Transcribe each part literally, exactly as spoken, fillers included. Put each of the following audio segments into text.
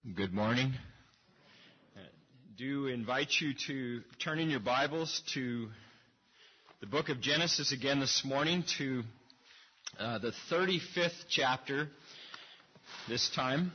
Good morning. I do invite you to turn in your Bibles to the book of Genesis again this morning, to uh, the thirty-fifth chapter this time.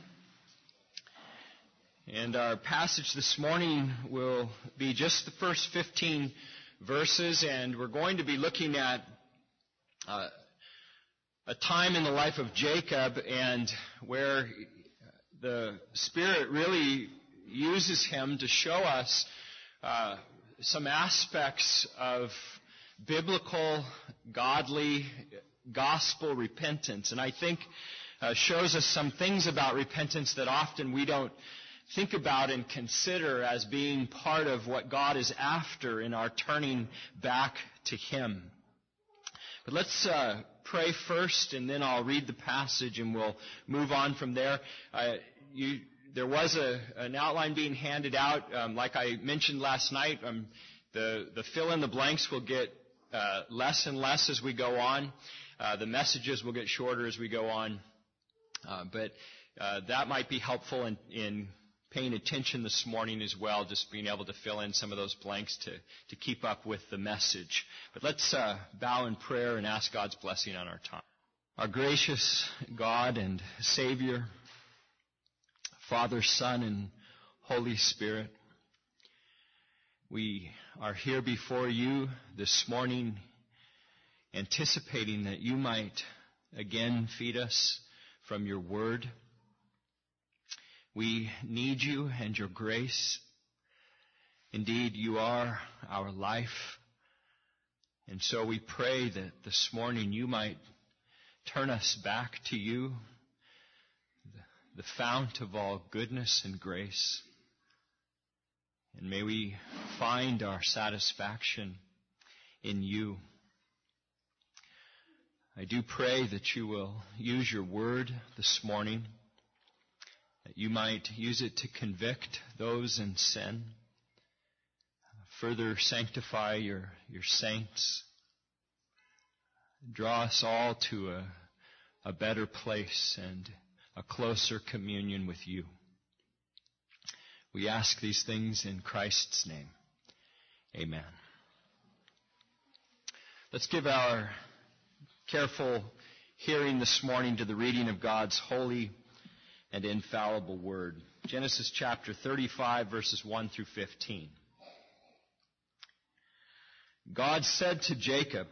And our passage this morning will be just the first fifteen verses, and we're going to be looking at uh, a time in the life of Jacob and where the Spirit really uses him to show us uh, some aspects of biblical, godly, gospel repentance. And I think uh, shows us some things about repentance that often we don't think about and consider as being part of what God is after in our turning back to Him. But let's uh, pray first, and then I'll read the passage, and we'll move on from there. Uh, you, there was a, an outline being handed out. Um, like I mentioned last night, um, the, the fill-in-the-blanks will get uh, less and less as we go on. Uh, the messages will get shorter as we go on. Uh, but uh, that might be helpful in, in paying attention this morning as well, just being able to fill in some of those blanks to, to keep up with the message. But let's uh, bow in prayer and ask God's blessing on our time. Our gracious God and Savior, Father, Son, and Holy Spirit, we are here before you this morning anticipating that you might again feed us from your word. We need you and your grace. Indeed, you are our life. And so we pray that this morning you might turn us back to you, the fount of all goodness and grace. And may we find our satisfaction in you. I do pray that you will use your word this morning, that you might use it to convict those in sin, further sanctify your, your saints, draw us all to a, a better place and a closer communion with you. We ask these things in Christ's name. Amen. Let's give our careful hearing this morning to the reading of God's holy and infallible word. Genesis chapter thirty-five, verses one through fifteen. God said to Jacob,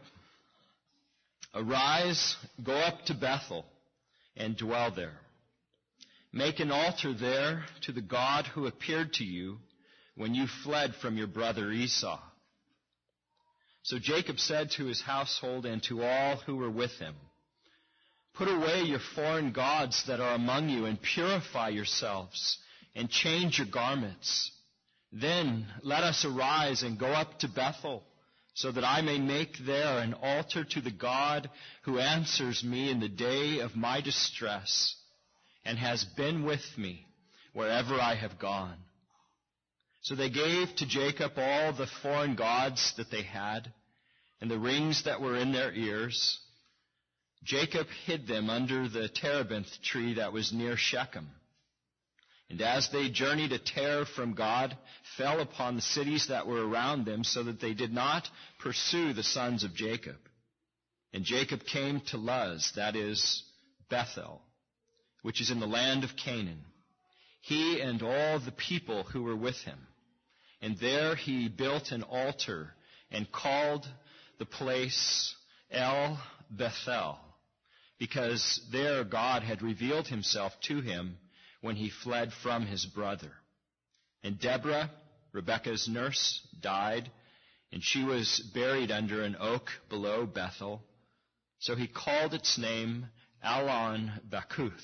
"Arise, go up to Bethel, and dwell there. Make an altar there to the God who appeared to you when you fled from your brother Esau." So Jacob said to his household and to all who were with him, "Put away your foreign gods that are among you, and purify yourselves, and change your garments. Then let us arise and go up to Bethel, so that I may make there an altar to the God who answers me in the day of my distress, and has been with me wherever I have gone." So they gave to Jacob all the foreign gods that they had, and the rings that were in their ears. Jacob hid them under the terebinth tree that was near Shechem. And as they journeyed, a terror from God fell upon the cities that were around them, so that they did not pursue the sons of Jacob. And Jacob came to Luz, that is, Bethel, which is in the land of Canaan, he and all the people who were with him. And there he built an altar and called the place El Bethel, because there God had revealed himself to him when he fled from his brother. And Deborah, Rebekah's nurse, died, and she was buried under an oak below Bethel. So he called its name Allon Bakuth.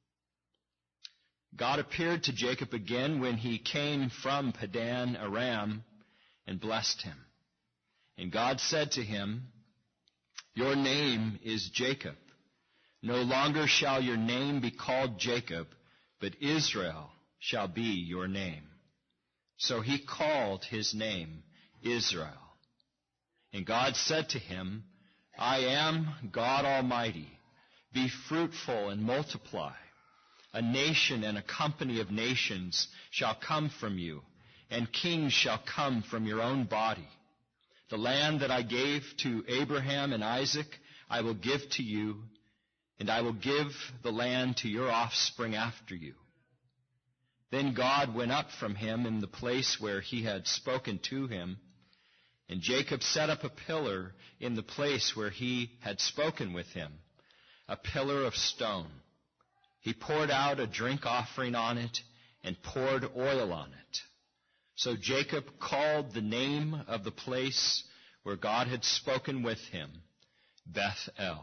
God appeared to Jacob again when he came from Padan Aram and blessed him. And God said to him, "Your name is Jacob. No longer shall your name be called Jacob, but Israel shall be your name." So he called his name Israel. And God said to him, "I am God Almighty. Be fruitful and multiply. A nation and a company of nations shall come from you, and kings shall come from your own body. The land that I gave to Abraham and Isaac I will give to you, and I will give the land to your offspring after you." Then God went up from him in the place where he had spoken to him, and Jacob set up a pillar in the place where he had spoken with him, a pillar of stone. He poured out a drink offering on it and poured oil on it. So Jacob called the name of the place where God had spoken with him, Bethel.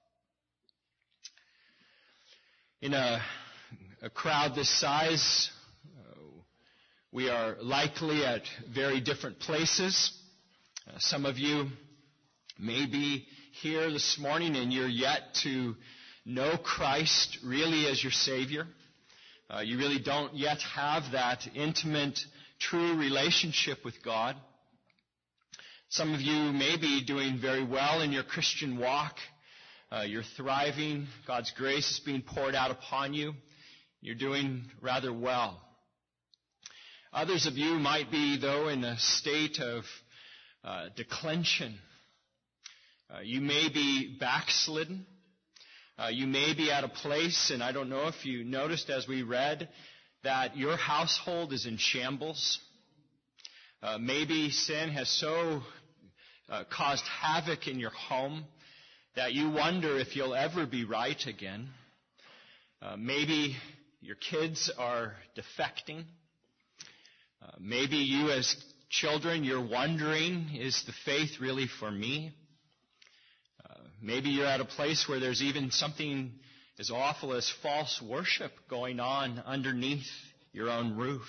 In a, a crowd this size, uh, we are likely at very different places. Uh, some of you may be here this morning and you're yet to know Christ really as your Savior. Uh, you really don't yet have that intimate, true relationship with God. Some of you may be doing very well in your Christian walk. Uh, you're thriving. God's grace is being poured out upon you. You're doing rather well. Others of you might be, though, in a state of uh, declension. Uh, you may be backslidden. Uh, you may be at a place, and I don't know if you noticed as we read, that your household is in shambles. Uh, maybe sin has so uh, caused havoc in your home that you wonder if you'll ever be right again. Uh, maybe your kids are defecting. Uh, maybe you as children, you're wondering, is the faith really for me? Uh, maybe you're at a place where there's even something as awful as false worship going on underneath your own roof.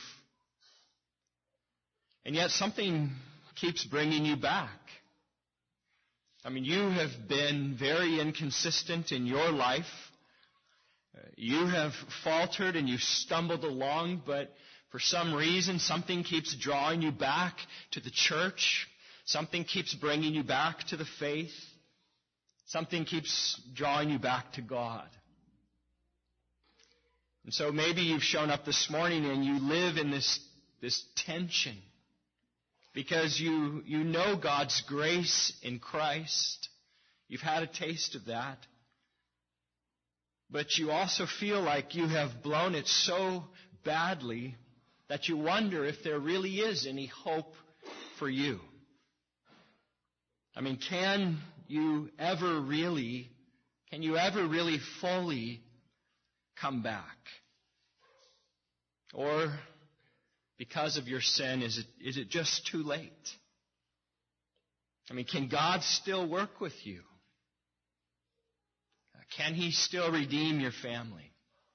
And yet something keeps bringing you back. I mean, you have been very inconsistent in your life. Uh, you have faltered and you stumbled along, but for some reason, something keeps drawing you back to the church. Something keeps bringing you back to the faith. Something keeps drawing you back to God. And so maybe you've shown up this morning and you live in this, this tension because you, you know God's grace in Christ. You've had a taste of that. But you also feel like you have blown it so badly that you wonder if there really is any hope for you. I mean, can you ever really, can you ever really fully come back? Or because of your sin, is it, is it just too late? I mean, can God still work with you? Can He still redeem your family?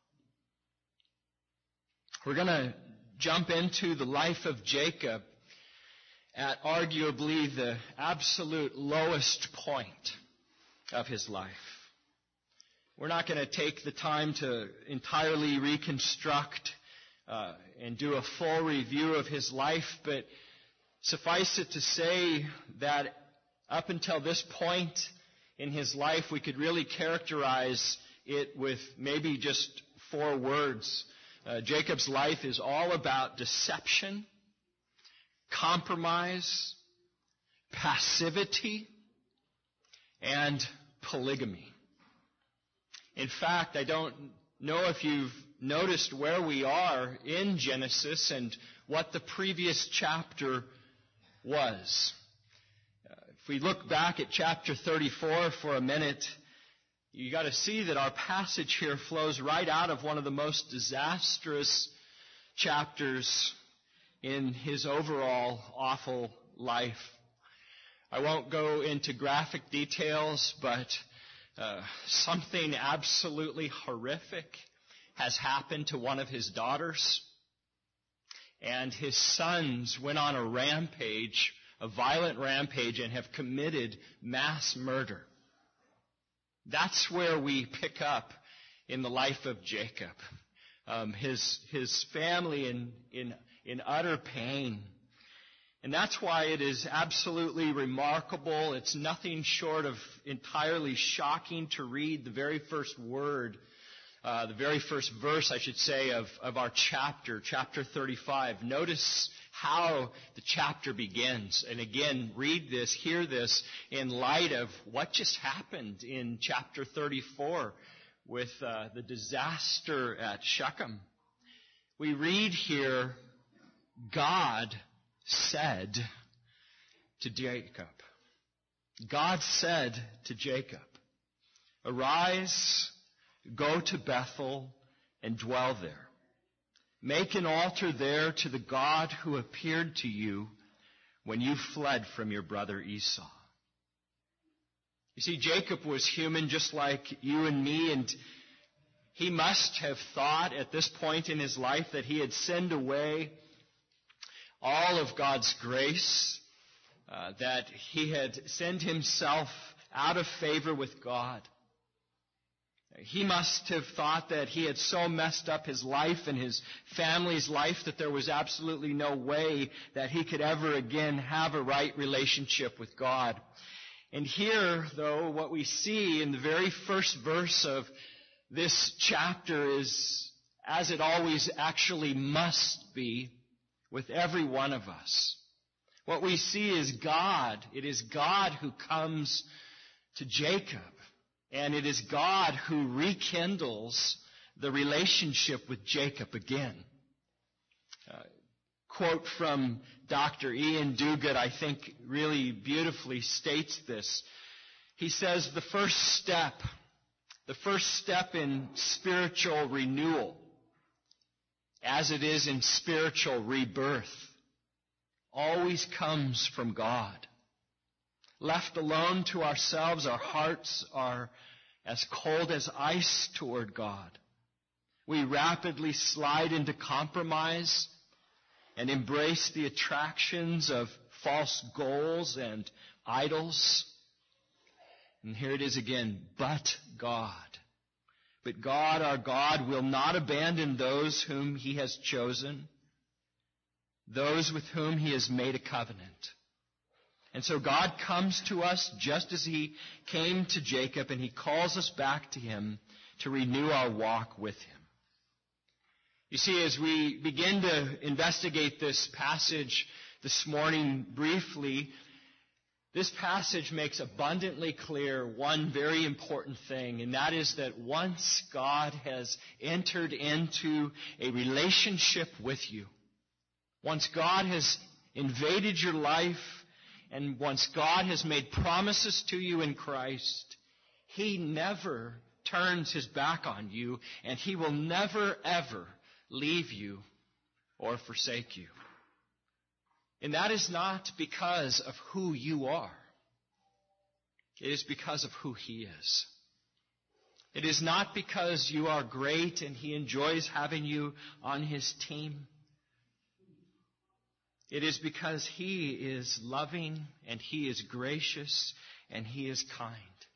We're going to jump into the life of Jacob at arguably the absolute lowest point of his life. We're not going to take the time to entirely reconstruct uh, and do a full review of his life, but suffice it to say that up until this point in his life, we could really characterize it with maybe just four words. Uh, Jacob's life is all about deception, compromise, passivity, and polygamy. In fact, I don't know if you've noticed where we are in Genesis and what the previous chapter was. Uh, if we look back at chapter thirty-four for a minute, you got to see that our passage here flows right out of one of the most disastrous chapters in his overall awful life. I won't go into graphic details, but uh, something absolutely horrific has happened to one of his daughters. And his sons went on a rampage, a violent rampage, and have committed mass murder. That's where we pick up in the life of Jacob. Um, his his family in in in utter pain. And that's why it is absolutely remarkable. It's nothing short of entirely shocking to read the very first word uh, the very first verse, I should say, of, of our chapter, chapter thirty-five. Notice how the chapter begins. And again, read this, hear this in light of what just happened in chapter thirty-four with uh, the disaster at Shechem. We read here, God said to Jacob. God said to Jacob, "Arise, go to Bethel and dwell there. Make an altar there to the God who appeared to you when you fled from your brother Esau." You see, Jacob was human just like you and me, and he must have thought at this point in his life that he had sinned away all of God's grace, uh, that he had sinned himself out of favor with God. He must have thought that he had so messed up his life and his family's life that there was absolutely no way that he could ever again have a right relationship with God. And here, though, what we see in the very first verse of this chapter is, as it always actually must be with every one of us. What we see is God. It is God who comes to Jacob. And it is God who rekindles the relationship with Jacob again. Uh, quote from Doctor Ian Duguid, I think, really beautifully states this. He says, the first step, the first step in spiritual renewal, as it is in spiritual rebirth, always comes from God. Left alone to ourselves, our hearts are as cold as ice toward God. We rapidly slide into compromise and embrace the attractions of false goals and idols. And here it is again, but God. But God, our God, will not abandon those whom He has chosen, those with whom He has made a covenant. And so God comes to us just as He came to Jacob, and He calls us back to Him to renew our walk with Him. You see, as we begin to investigate this passage this morning briefly, this passage makes abundantly clear one very important thing, and that is that once God has entered into a relationship with you, once God has invaded your life, and once God has made promises to you in Christ, He never turns His back on you, and He will never, ever leave you or forsake you. And that is not because of who you are. It is because of who He is. It is not because you are great and He enjoys having you on His team. It is because He is loving and He is gracious and He is kind.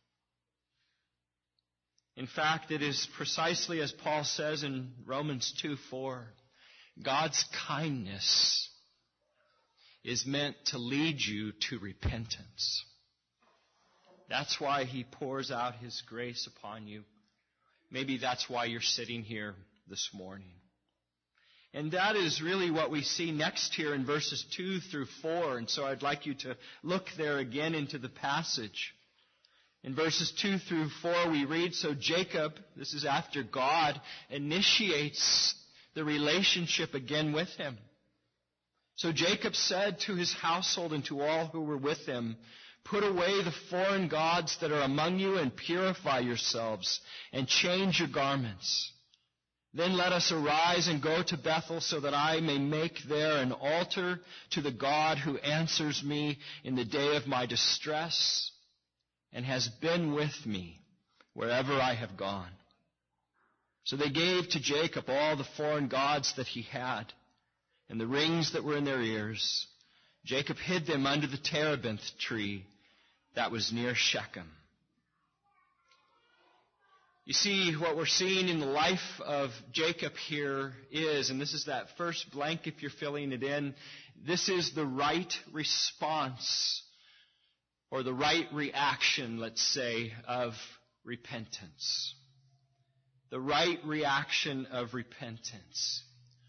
In fact, it is precisely as Paul says in Romans two four, God's kindness is meant to lead you to repentance. That's why He pours out His grace upon you. Maybe that's why you're sitting here this morning. And that is really what we see next here in verses two through four. And so I'd like you to look there again into the passage. In verses two through four we read, so Jacob, this is after God, initiates the relationship again with him. So Jacob said to his household and to all who were with him, put away the foreign gods that are among you and purify yourselves and change your garments. Then let us arise and go to Bethel so that I may make there an altar to the God who answers me in the day of my distress and has been with me wherever I have gone. So they gave to Jacob all the foreign gods that he had and the rings that were in their ears. Jacob hid them under the terebinth tree that was near Shechem. You see, what we're seeing in the life of Jacob here is, and this is that first blank if you're filling it in, this is the right response or the right reaction, let's say, of repentance. the right reaction of repentance.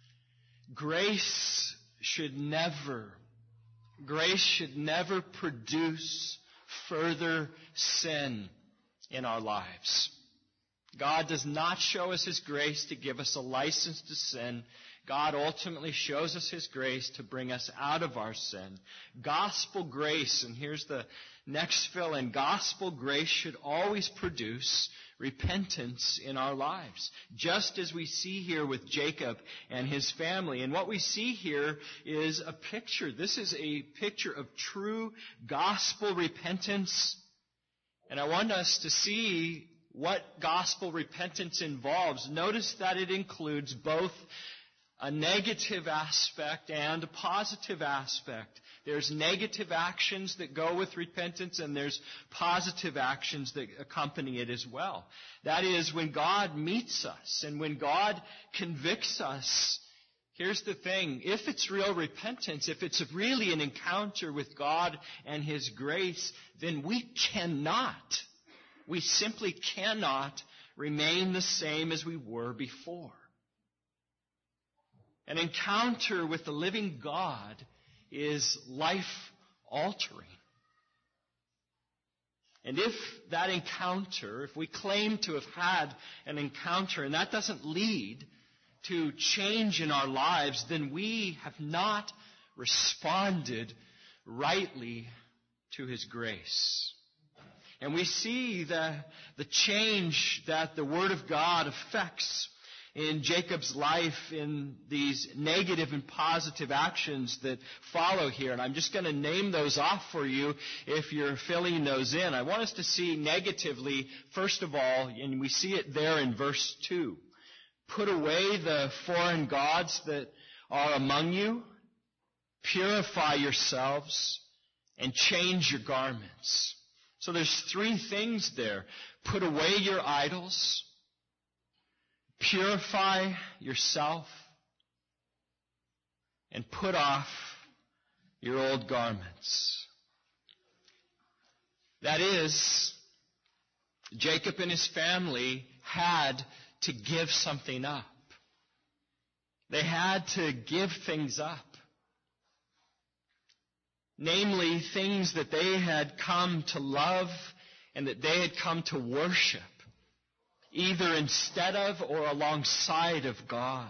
Grace should never, grace should never produce further sin in our lives. God does not show us His grace to give us a license to sin. God ultimately shows us His grace to bring us out of our sin. Gospel grace, and here's the next fill-in, gospel grace should always produce repentance in our lives, just as we see here with Jacob and his family. And what we see here is a picture. This is a picture of true gospel repentance. And I want us to see what gospel repentance involves. Notice that it includes both a negative aspect and a positive aspect. There's negative actions that go with repentance, and there's positive actions that accompany it as well. That is, when God meets us and when God convicts us, here's the thing. If it's real repentance, if it's really an encounter with God and His grace, then we cannot, we simply cannot remain the same as we were before. An encounter with the living God is life-altering. And if that encounter, if we claim to have had an encounter, and that doesn't lead to change in our lives, then we have not responded rightly to His grace. And we see the, the change that the Word of God affects in Jacob's life in these negative and positive actions that follow here. And I'm just going to name those off for you if you're filling those in. I want us to see negatively, first of all, and we see it there in verse two. Put away the foreign gods that are among you, purify yourselves, and change your garments. So there's three things there. Put away your idols, purify yourself, and put off your old garments. That is, Jacob and his family had to give something up. They had to give things up. Namely, things that they had come to love and that they had come to worship, either instead of or alongside of God.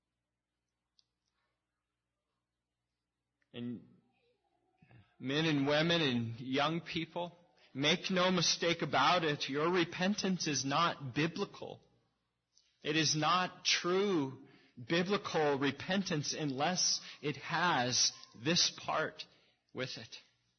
And men and women and young people, make no mistake about it, your repentance is not biblical. It is not true biblical repentance unless it has this part with it.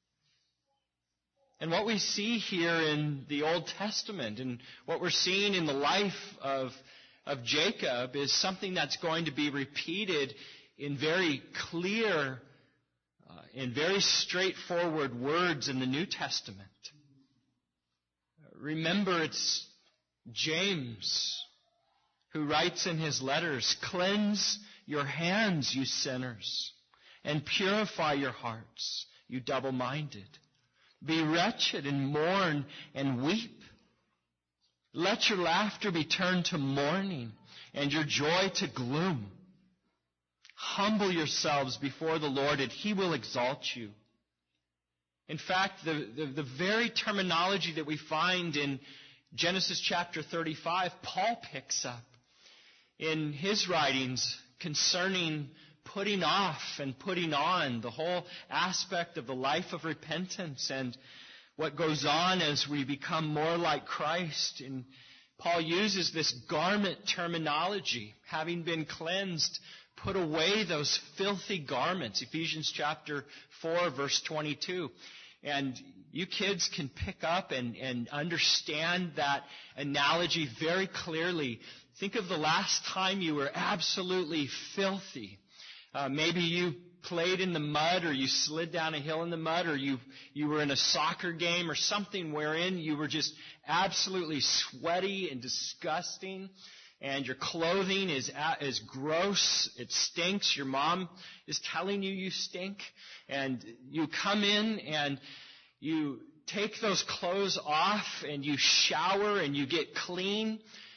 And what we see here in the Old Testament and what we're seeing in the life of, of Jacob is something that's going to be repeated in very clear, uh, in very straightforward words in the New Testament. Remember, it's James who writes in his letters, "Cleanse your hands, you sinners, and purify your hearts, you double-minded. Be wretched and mourn and weep. Let your laughter be turned to mourning and your joy to gloom. Humble yourselves before the Lord and He will exalt you." In fact, the, the, the very terminology that we find in Genesis chapter thirty-five, Paul picks up in his writings concerning putting off and putting on, the whole aspect of the life of repentance and what goes on as we become more like Christ. And Paul uses this garment terminology, having been cleansed, put away those filthy garments. Ephesians chapter four, verse twenty-two. And you kids can pick up and, and understand that analogy very clearly. Think of the last time you were absolutely filthy. Uh, maybe you played in the mud, or you slid down a hill in the mud, or you you were in a soccer game or something wherein you were just absolutely sweaty and disgusting, and your clothing is is gross, it stinks, your mom is telling you you stink, and you come in and you take those clothes off and you shower and you get clean.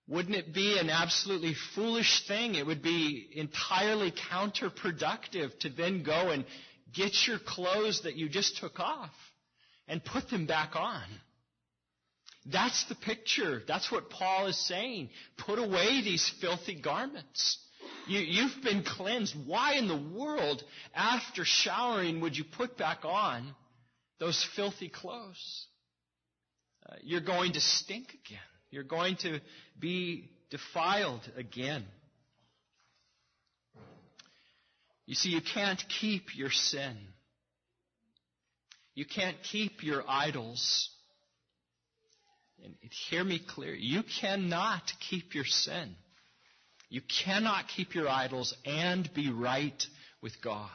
Wouldn't it be an absolutely foolish thing? It would be entirely counterproductive to then go and get your clothes that you just took off and put them back on. That's the picture. That's what Paul is saying. Put away these filthy garments. You, you've been cleansed. Why in the world, after showering, would you put back on those filthy clothes? Uh, you're going to stink again. You're going to be defiled again. You see, you can't keep your sin. You can't keep your idols. And hear me clear. You cannot keep your sin. You cannot keep your idols and be right with God.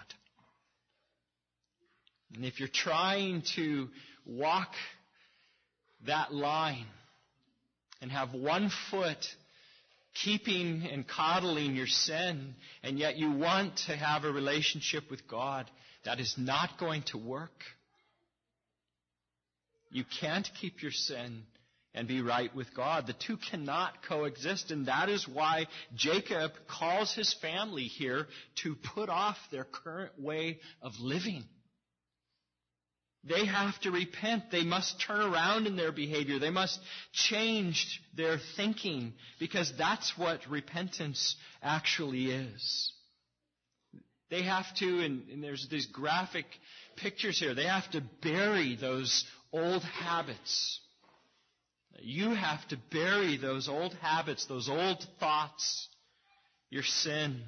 And if you're trying to walk that line and have one foot keeping and coddling your sin, and yet you want to have a relationship with God, that is not going to work. You can't keep your sin and be right with God. The two cannot coexist, and that is why Jacob calls his family here to put off their current way of living. They have to repent. They must turn around in their behavior. They must change their thinking, because that's what repentance actually is. They have to, and, and there's these graphic pictures here, they have to bury those old habits. You have to bury those old habits, those old thoughts, your sin.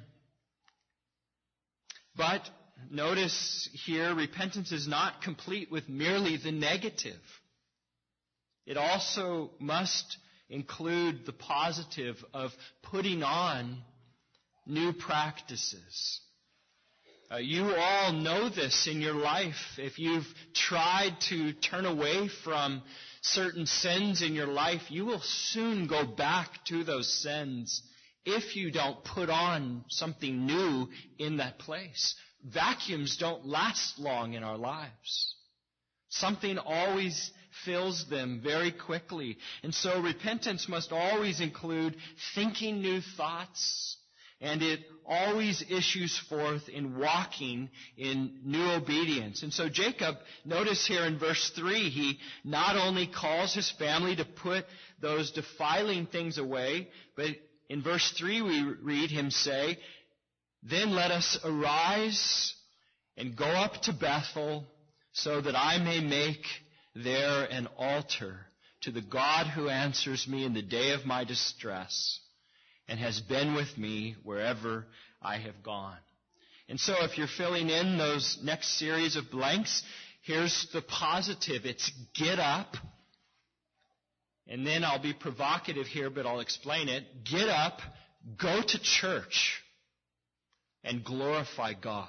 But notice here, repentance is not complete with merely the negative. It also must include the positive of putting on new practices. Uh, you all know this in your life. If you've tried to turn away from certain sins in your life, you will soon go back to those sins if you don't put on something new in that place. Vacuums don't last long in our lives. Something always fills them very quickly. And so repentance must always include thinking new thoughts, and it always issues forth in walking in new obedience. And so Jacob, notice here in verse three, he not only calls his family to put those defiling things away, but in verse three we read him say, "Then let us arise and go up to Bethel, so that I may make there an altar to the God who answers me in the day of my distress, and has been with me wherever I have gone." And so if you're filling in those next series of blanks, here's the positive. It's get up. And then I'll be provocative here, but I'll explain it. Get up, go to church, and glorify God.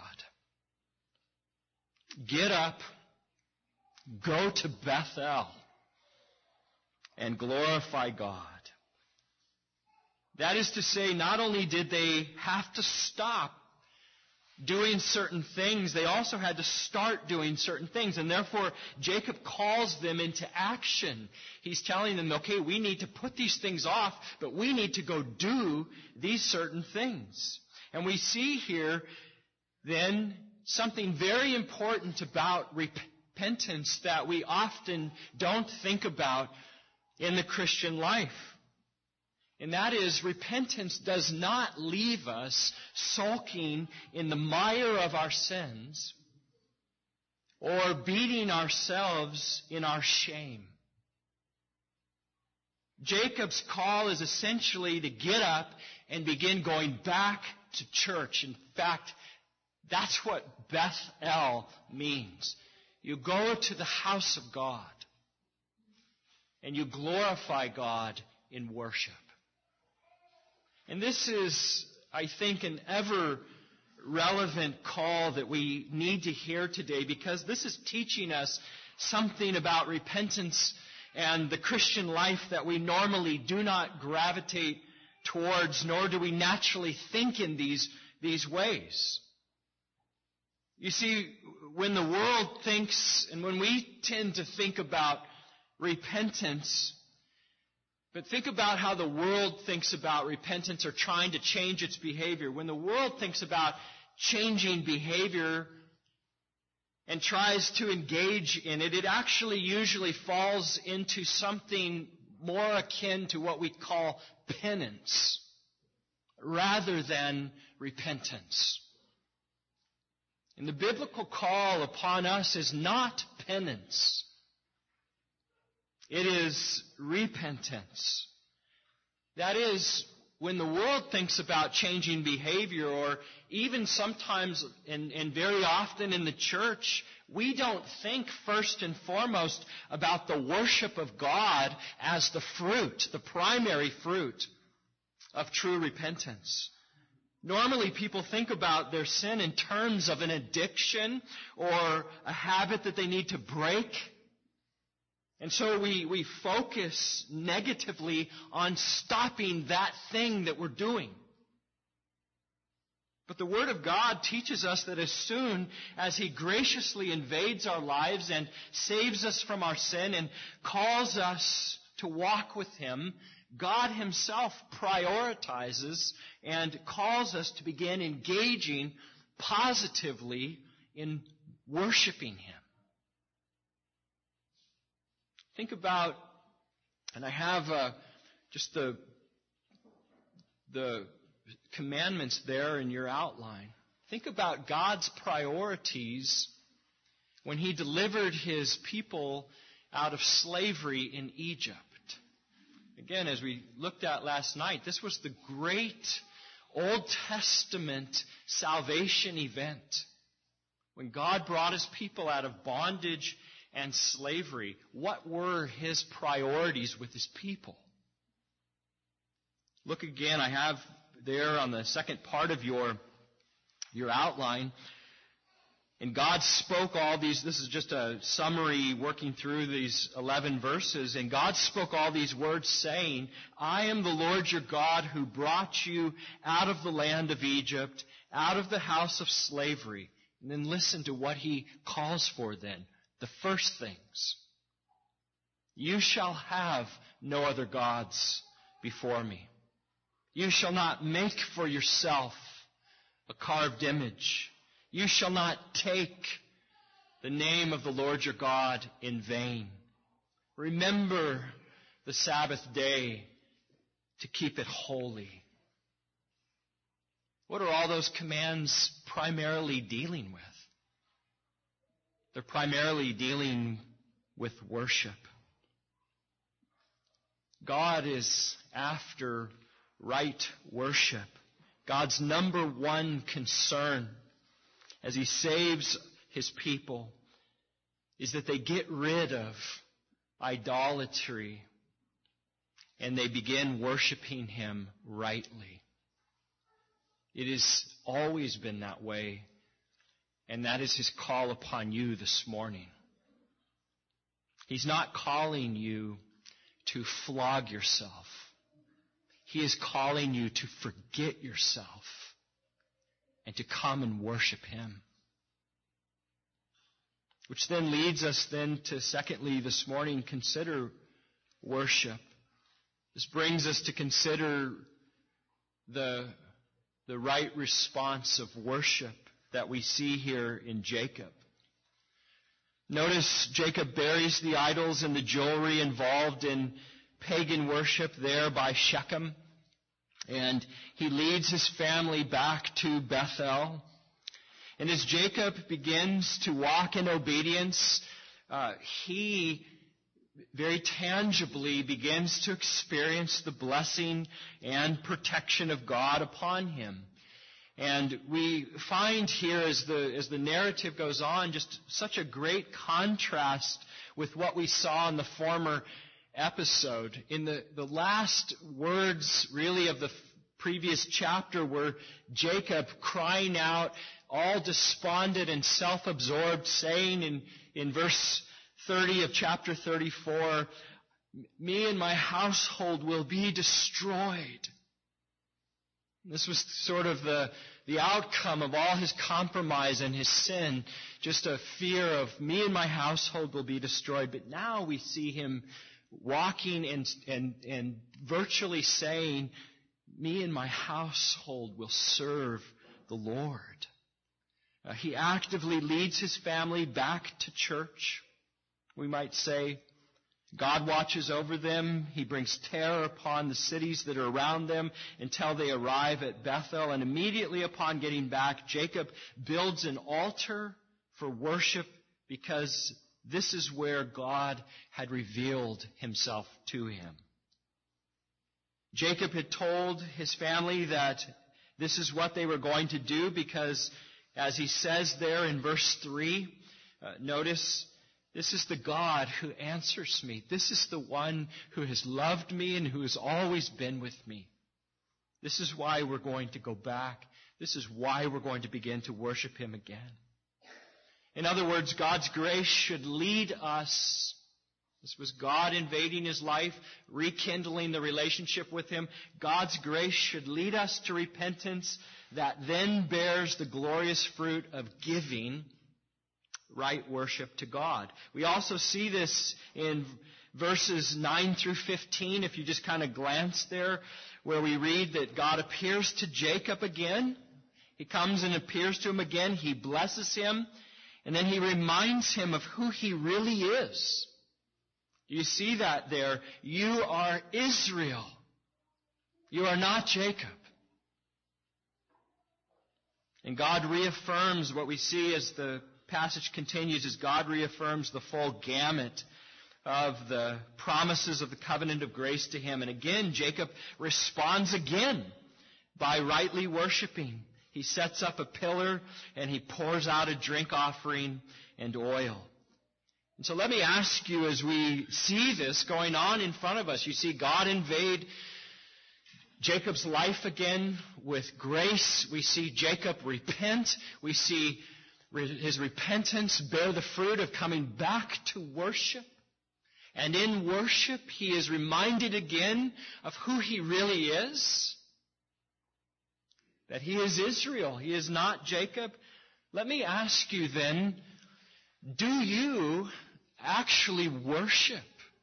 Get up, go to Bethel, and glorify God. That is to say, not only did they have to stop doing certain things, they also had to start doing certain things. And therefore, Jacob calls them into action. He's telling them, okay, we need to put these things off, but we need to go do these certain things. And we see here, then, something very important about repentance that we often don't think about in the Christian life. And that is, repentance does not leave us sulking in the mire of our sins or beating ourselves in our shame. Jacob's call is essentially to get up and begin going back to church. In fact, that's what Bethel means. You go to the house of God and you glorify God in worship. And this is, I think, an ever relevant call that we need to hear today, because this is teaching us something about repentance and the Christian life that we normally do not gravitate towards, nor do we naturally think in these, these ways. You see, when the world thinks, and when we tend to think about repentance, But think about how the world thinks about repentance or trying to change its behavior. When the world thinks about changing behavior and tries to engage in it, it actually usually falls into something more akin to what we call penance rather than repentance. And the biblical call upon us is not penance. It is repentance. That is, when the world thinks about changing behavior, or even sometimes and, and very often in the church, we don't think first and foremost about the worship of God as the fruit, the primary fruit of true repentance. Normally people think about their sin in terms of an addiction or a habit that they need to break. And so we, we focus negatively on stopping that thing that we're doing. But the Word of God teaches us that as soon as He graciously invades our lives and saves us from our sin and calls us to walk with Him, God Himself prioritizes and calls us to begin engaging positively in worshiping Him. Think about, and I have uh, just the the commandments there in your outline. Think about God's priorities when He delivered His people out of slavery in Egypt. Again, as we looked at last night, this was the great Old Testament salvation event. When God brought His people out of bondage and slavery, what were His priorities with His people? Look again, I have there on the second part of your, your outline. And God spoke all these, this is just a summary working through these eleven verses. And God spoke all these words saying, I am the Lord your God who brought you out of the land of Egypt, out of the house of slavery. And then listen to what He calls for then. The first things. You shall have no other gods before me. You shall not make for yourself a carved image. You shall not take the name of the Lord your God in vain. Remember the Sabbath day to keep it holy. What are all those commands primarily dealing with? They're primarily dealing with worship. God is after right worship. God's number one concern as He saves His people is that they get rid of idolatry and they begin worshiping Him rightly. It has always been that way. And that is His call upon you this morning. He's not calling you to flog yourself. He is calling you to forget yourself and to come and worship Him. Which then leads us then to, secondly, this morning, consider worship. This brings us to consider the, the right response of worship that we see here in Jacob. Notice Jacob buries the idols and the jewelry involved in pagan worship there by Shechem. And he leads his family back to Bethel. And as Jacob begins to walk in obedience, uh, he very tangibly begins to experience the blessing and protection of God upon him. And we find here as the as the narrative goes on just such a great contrast with what we saw in the former episode. In the, the last words really of the previous chapter were Jacob crying out, all despondent and self-absorbed, saying in, in verse thirty of chapter thirty-four, me and my household will be destroyed. This was sort of the, the outcome of all his compromise and his sin, just a fear of me and my household will be destroyed. But now we see him walking and, and, and virtually saying, me and my household will serve the Lord. Uh, he actively leads his family back to church. We might say, God watches over them. He brings terror upon the cities that are around them until they arrive at Bethel. And immediately upon getting back, Jacob builds an altar for worship because this is where God had revealed himself to him. Jacob had told his family that this is what they were going to do because, as he says there in verse three, uh, notice, this is the God who answers me. This is the one who has loved me and who has always been with me. This is why we're going to go back. This is why we're going to begin to worship him again. In other words, God's grace should lead us. This was God invading his life, rekindling the relationship with him. God's grace should lead us to repentance that then bears the glorious fruit of giving right worship to God. We also see this in verses nine through fifteen, if you just kind of glance there, where we read that God appears to Jacob again. He comes and appears to him again. He blesses him. And then he reminds him of who he really is. You see that there. You are Israel. You are not Jacob. And God reaffirms what we see as the passage continues, as God reaffirms the full gamut of the promises of the covenant of grace to him. And again, Jacob responds again by rightly worshiping. He sets up a pillar and he pours out a drink offering and oil. And so let me ask you, as we see this going on in front of us, you see God invade Jacob's life again with grace. We see Jacob repent. We see his repentance bear the fruit of coming back to worship. And in worship, he is reminded again of who he really is. That he is Israel. He is not Jacob. Let me ask you then, do you actually worship?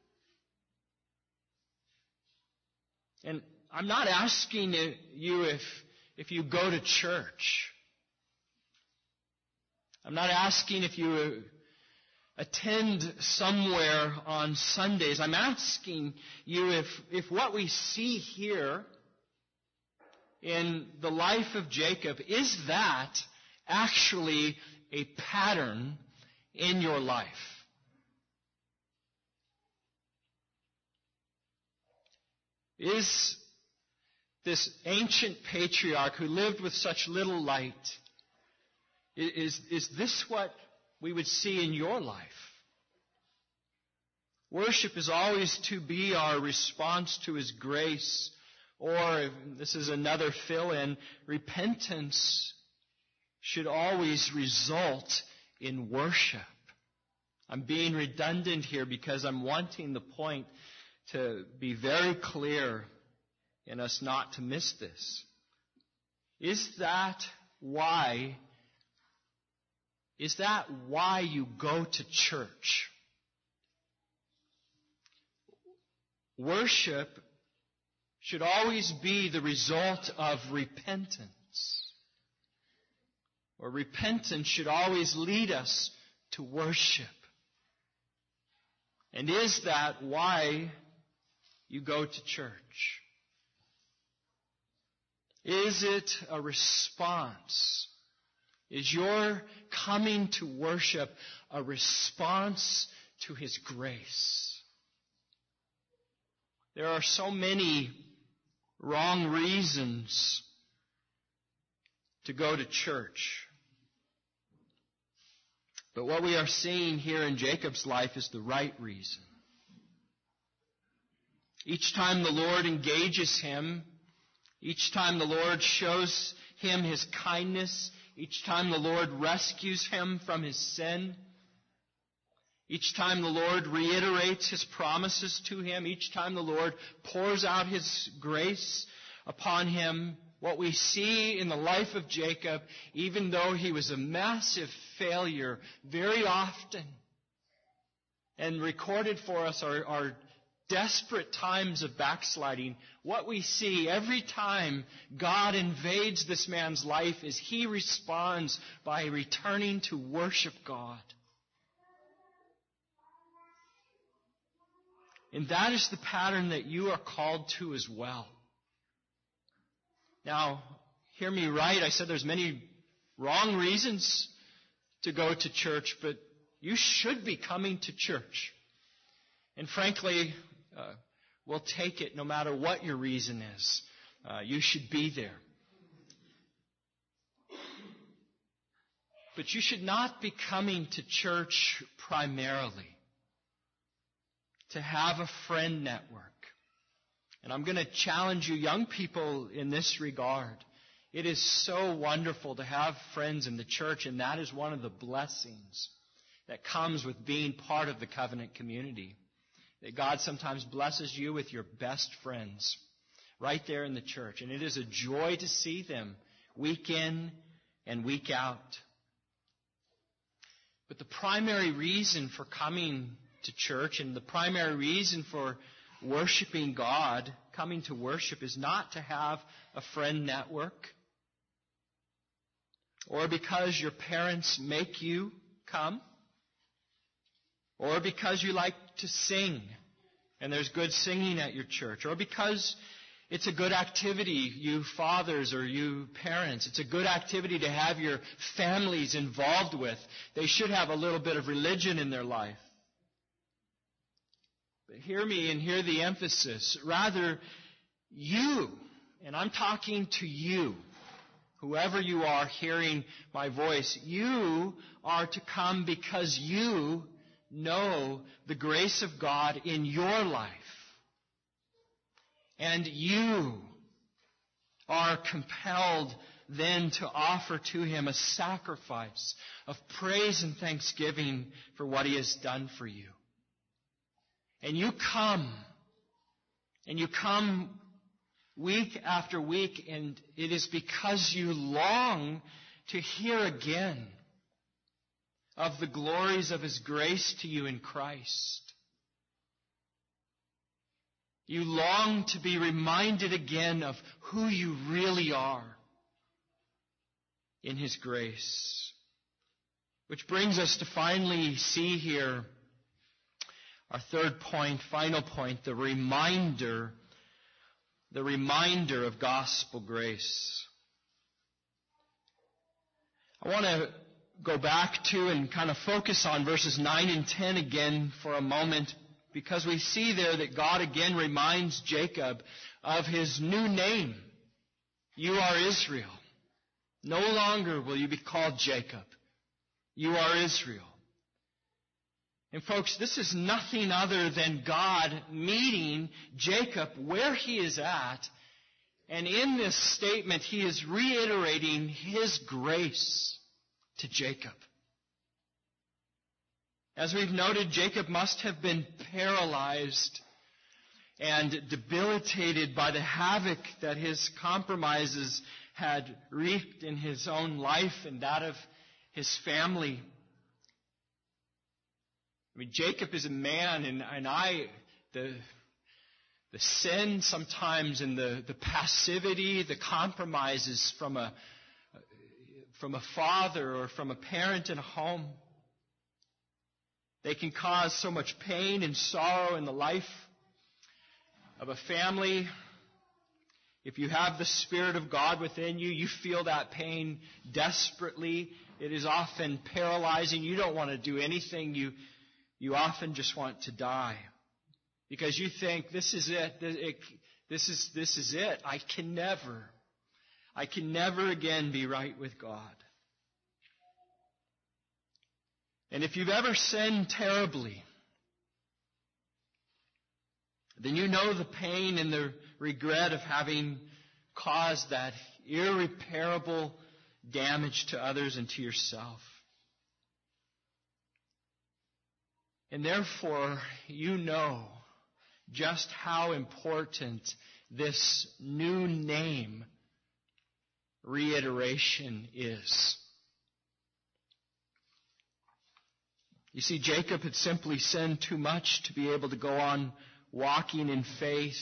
And I'm not asking you if, if you go to church. I'm not asking if you attend somewhere on Sundays. I'm asking you if, if what we see here in the life of Jacob, is that actually a pattern in your life? Is this ancient patriarch who lived with such little light, is, is this what we would see in your life? Worship is always to be our response to his grace. Or, this is another fill-in, repentance should always result in worship. I'm being redundant here because I'm wanting the point to be very clear and us not to miss this. Is that why, is that why you go to church? Worship should always be the result of repentance. Or repentance should always lead us to worship. And is that why you go to church? Is it a response? Is your coming to worship a response to his grace? There are so many wrong reasons to go to church. But what we are seeing here in Jacob's life is the right reason. Each time the Lord engages him, each time the Lord shows him his kindness, each time the Lord rescues him from his sin, each time the Lord reiterates his promises to him, each time the Lord pours out his grace upon him, what we see in the life of Jacob, even though he was a massive failure very often, and recorded for us are, are desperate times of backsliding, what we see every time God invades this man's life is he responds by returning to worship God. And that is the pattern that you are called to as well. Now, hear me right. I said there's many wrong reasons to go to church, but you should be coming to church. And frankly, uh, we'll take it no matter what your reason is. Uh, you should be there. But you should not be coming to church primarily to have a friend network. And I'm going to challenge you young people in this regard. It is so wonderful to have friends in the church, and that is one of the blessings that comes with being part of the covenant community. That God sometimes blesses you with your best friends right there in the church. And it is a joy to see them week in and week out. But the primary reason for coming to church and the primary reason for worshiping God, coming to worship, is not to have a friend network or because your parents make you come or because you like to sing and there's good singing at your church, or because it's a good activity, you fathers or you parents, it's a good activity to have your families involved with. They should have a little bit of religion in their life. But hear me and hear the emphasis. Rather, you, and I'm talking to you, whoever you are hearing my voice, you are to come because you know the grace of God in your life. And you are compelled then to offer to Him a sacrifice of praise and thanksgiving for what He has done for you. And you come, and you come week after week, and it is because you long to hear again of the glories of His grace to you in Christ. You long to be reminded again of who you really are in His grace. Which brings us to finally see here our third point, final point, the reminder, the reminder of gospel grace. I want to go back to and kind of focus on verses nine and ten again for a moment, because we see there that God again reminds Jacob of his new name. You are Israel. No longer will you be called Jacob. You are Israel. And folks, this is nothing other than God meeting Jacob where he is at. And in this statement, he is reiterating His grace to Jacob. As we've noted, Jacob must have been paralyzed and debilitated by the havoc that his compromises had wreaked in his own life and that of his family. I mean, Jacob is a man, and, and I, the, the sin sometimes and the, the passivity, the compromises from a, from a father or from a parent in a home, they can cause so much pain and sorrow in the life of a family. If you have the Spirit of God within you, you feel that pain desperately. It is often paralyzing. You don't want to do anything. You, you often just want to die. Because you think, this is it. This is, this is it. I can never, I can never again be right with God. And if you've ever sinned terribly, then you know the pain and the regret of having caused that irreparable damage to others and to yourself. And therefore, you know just how important this new name reiteration is. You see, Jacob had simply sinned too much to be able to go on walking in faith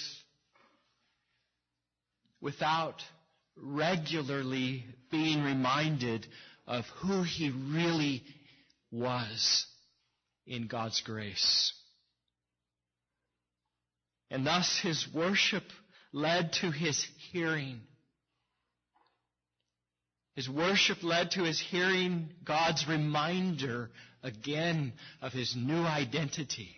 without regularly being reminded of who he really was in God's grace. And thus his worship led to his hearing. His worship led to his hearing God's reminder again of his new identity.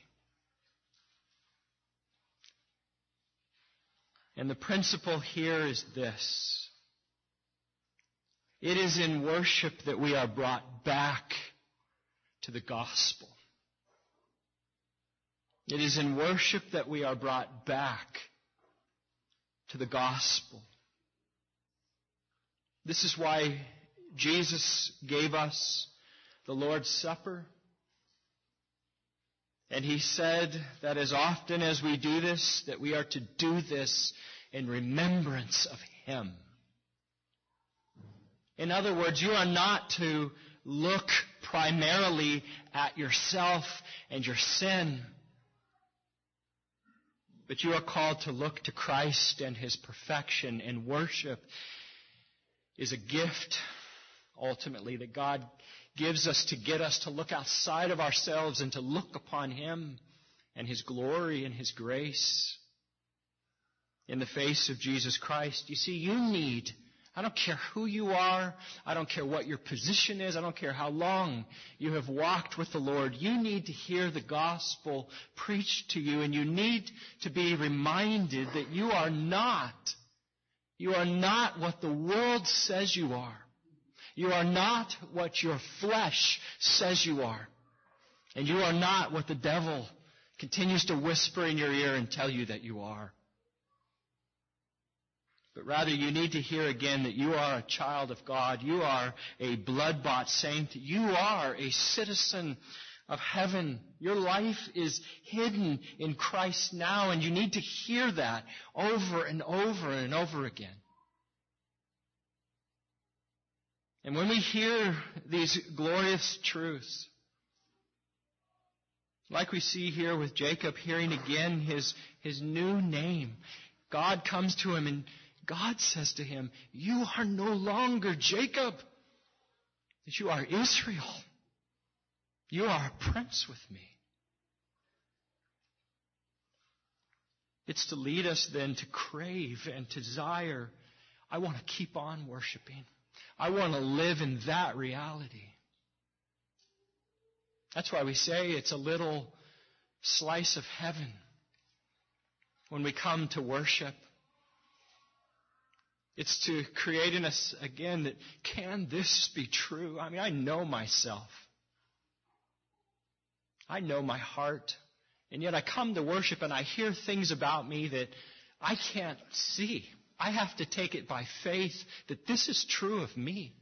And the principle here is this. It is in worship that we are brought back to the gospel. It is in worship that we are brought back to the gospel. This is why Jesus gave us the Lord's Supper. And he said that as often as we do this, that we are to do this in remembrance of him. In other words, you are not to look primarily at yourself and your sin, but you are called to look to Christ and his perfection, and worship is a gift, ultimately, that God gives us to get us to look outside of ourselves and to look upon him and his glory and his grace in the face of Jesus Christ. You see, you need, I don't care who you are, I don't care what your position is, I don't care how long you have walked with the Lord, you need to hear the gospel preached to you, and you need to be reminded that you are not You are not what the world says you are. You are not what your flesh says you are. And you are not what the devil continues to whisper in your ear and tell you that you are. But rather, you need to hear again that you are a child of God. You are a blood-bought saint. You are a citizen of heaven. Your life is hidden in Christ now, and you need to hear that over and over and over again. And when we hear these glorious truths, like we see here with Jacob hearing again his, his new name, God comes to him and God says to him, you are no longer Jacob, that you are Israel. You are a prince with me. It's to lead us then to crave and to desire, I want to keep on worshiping. I want to live in that reality. That's why we say it's a little slice of heaven when we come to worship. It's to create in us again that, can this be true? I mean, I know myself. I know my heart, and yet I come to worship and I hear things about me that I can't see. I have to take it by faith that this is true of me.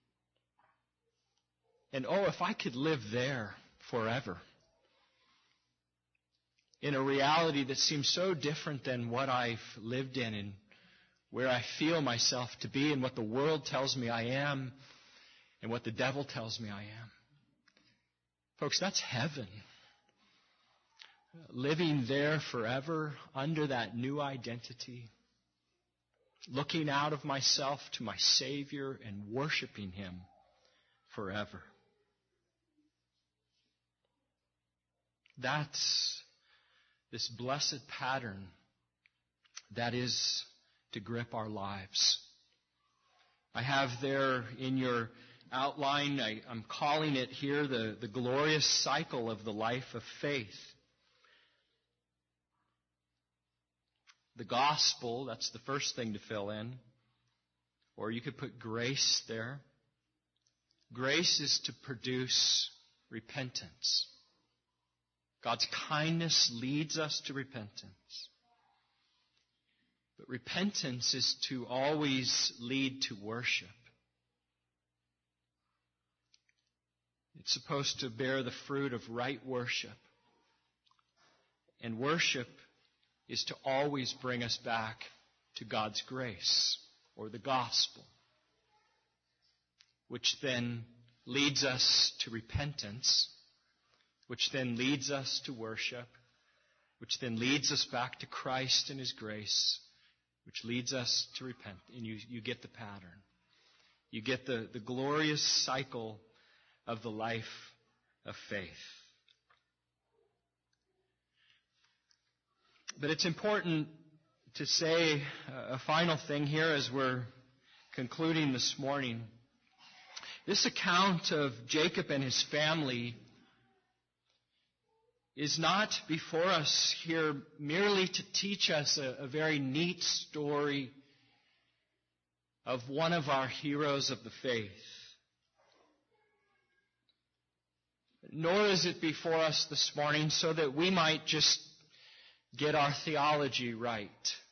And oh, if I could live there forever, in a reality that seems so different than what I've lived in and where I feel myself to be and what the world tells me I am and what the devil tells me I am. Folks, that's heaven. Living there forever under that new identity. Looking out of myself to my Savior and worshiping him forever. That's this blessed pattern that is to grip our lives. I have there in your outline, I, I'm calling it here the, the glorious cycle of the life of faith. The gospel, that's the first thing to fill in. Or you could put grace there. Grace is to produce repentance. God's kindness leads us to repentance. But repentance is to always lead to worship. It's supposed to bear the fruit of right worship. And worship is to always bring us back to God's grace or the gospel, which then leads us to repentance, which then leads us to worship, which then leads us back to Christ and His grace, which leads us to repent. And you, you get the pattern. You get the, the glorious cycle of the life of faith. But it's important to say a final thing here as we're concluding this morning. This account of Jacob and his family is not before us here merely to teach us a, a very neat story of one of our heroes of the faith. Nor is it before us this morning so that we might just get our theology right.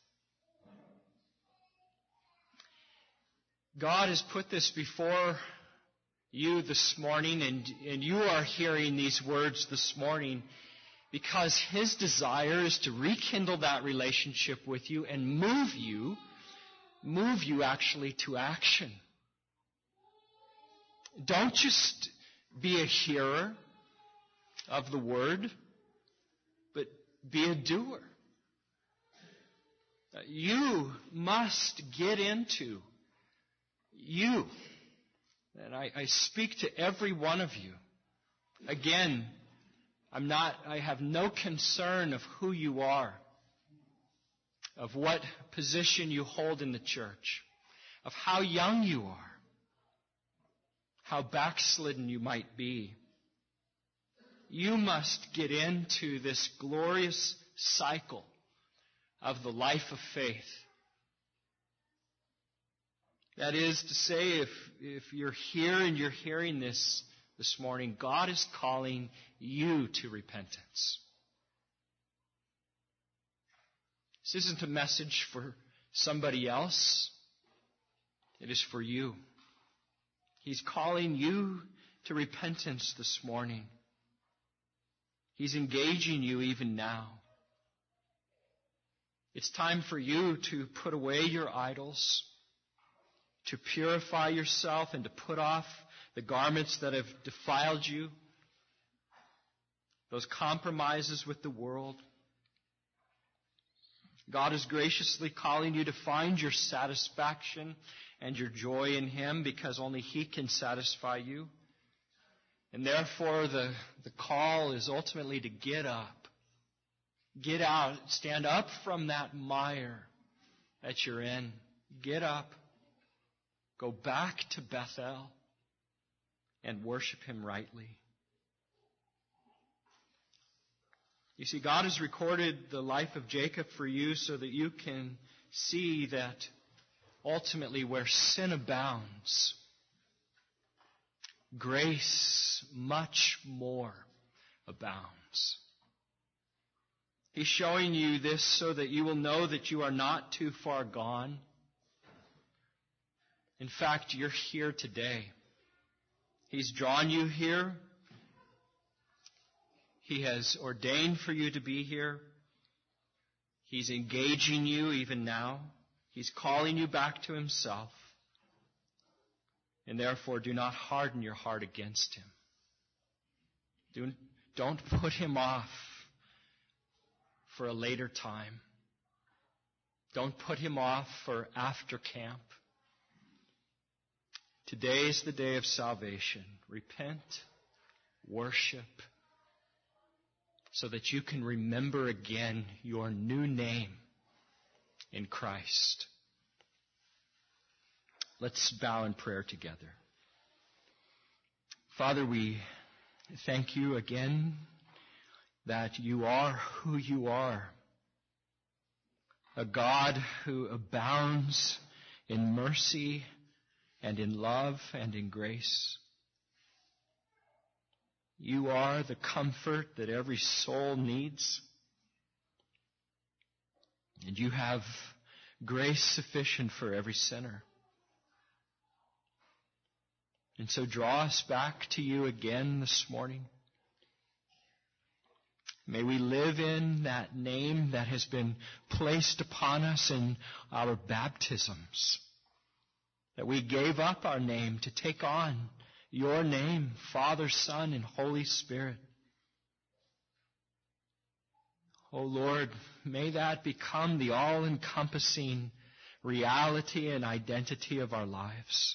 God has put this before you this morning, and, and you are hearing these words this morning because His desire is to rekindle that relationship with you and move you, move you actually to action. Don't just be a hearer of the Word, but be a doer. You must get into you. And I, I speak to every one of you. Again, I'm not, I have no concern of who you are, of what position you hold in the church, of how young you are, how backslidden you might be. You must get into this glorious cycle of the life of faith. That is to say, if, if you're here and you're hearing this this morning, God is calling you to repentance. This isn't a message for somebody else. It is for you. He's calling you to repentance this morning. He's engaging you even now. It's time for you to put away your idols, to purify yourself and to put off the garments that have defiled you, those compromises with the world. God is graciously calling you to find your satisfaction and your joy in Him because only He can satisfy you. And therefore the, the call is ultimately to get up. Get out. Stand up from that mire that you're in. Get up. Go back to Bethel and worship Him rightly. You see, God has recorded the life of Jacob for you so that you can see that ultimately where sin abounds, grace much more abounds. He's showing you this so that you will know that you are not too far gone. In fact, you're here today. He's drawn you here. He has ordained for you to be here. He's engaging you even now. He's calling you back to Himself. And therefore, do not harden your heart against Him. Do, don't put Him off for a later time. Don't put Him off for after camp. Today is the day of salvation. Repent, worship, so that you can remember again your new name in Christ. Let's bow in prayer together. Father, we thank You again that You are who You are. A God who abounds in mercy and in love and in grace. You are the comfort that every soul needs. And You have grace sufficient for every sinner. And so draw us back to You again this morning. May we live in that name that has been placed upon us in our baptisms. That we gave up our name to take on Your name, Father, Son, and Holy Spirit. Oh Lord, may that become the all-encompassing reality and identity of our lives.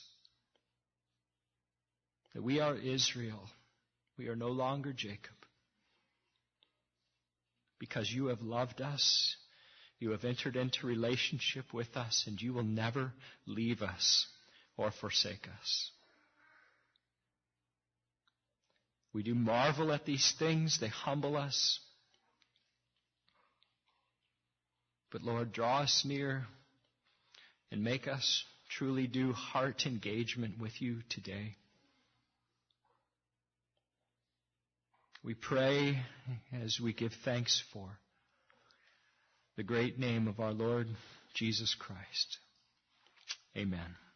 That we are Israel. We are no longer Jacob. Because you have loved us, you have entered into relationship with us, and you will never leave us or forsake us. We do marvel at these things. They humble us. But Lord, draw us near and make us truly do heart engagement with you today. We pray as we give thanks for the great name of our Lord Jesus Christ. Amen.